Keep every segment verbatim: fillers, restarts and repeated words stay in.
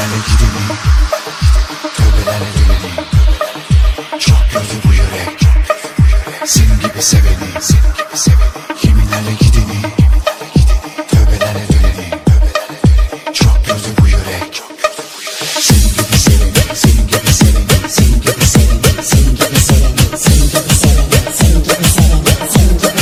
Kiminlerle gideni, tövbelerle dileni. Çok gördü bu yürek, senin gibi seveni. Kiminlerle gideni, tövbelerle dileni. Çok gördü bu yürek, senin gibi seveni, senin gibi seveni, senin gibi seveni, senin gibi seveni, senin gibi seveni, senin gibi seveni, senin gibi seveni, senin gibi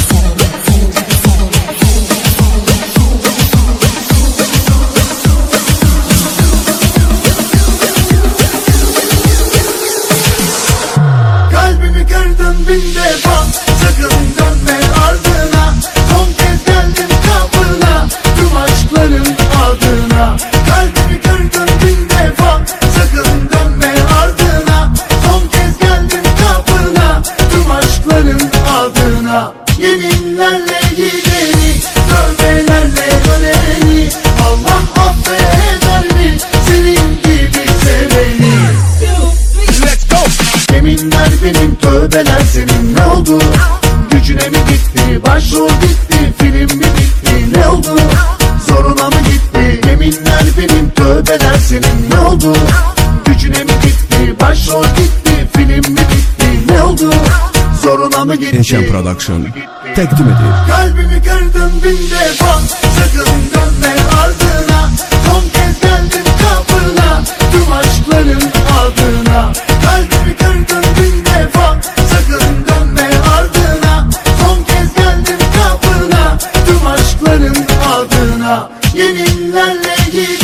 Kalbimi kırdın bin defa, sakın dönme ardına. Son kez geldim kapına, tüm aşkların adına. Kalbimi kırdın bin defa, sakın dönme ardına. Son kez geldim kapına, tüm aşkların adına. Yeminlerle gideni, tövbelerle döneni. Allah affeder mi senin gibi seveni? Yeminler benim, tövbeler senin, ne oldu? Gücüne mi gitti, başrol gitti, film mi bitti, ne oldu? Zoruna mı gitti? Yeminler benim, tövbeler senin, ne oldu? Gücüne mi gitti, başrol gitti, film mi bitti, ne oldu? Zoruna mı gitti? Eşen Production takdim ediyor. Kalbimi kırdın bin defa, sakın dönme ardına. Son kez geldim kapına, tüm aşkların adına. Kalbimi kırdın bin defa, sakın dönme ardına. Son kez geldim kapına, tüm aşkların adına. Yeminlerle git.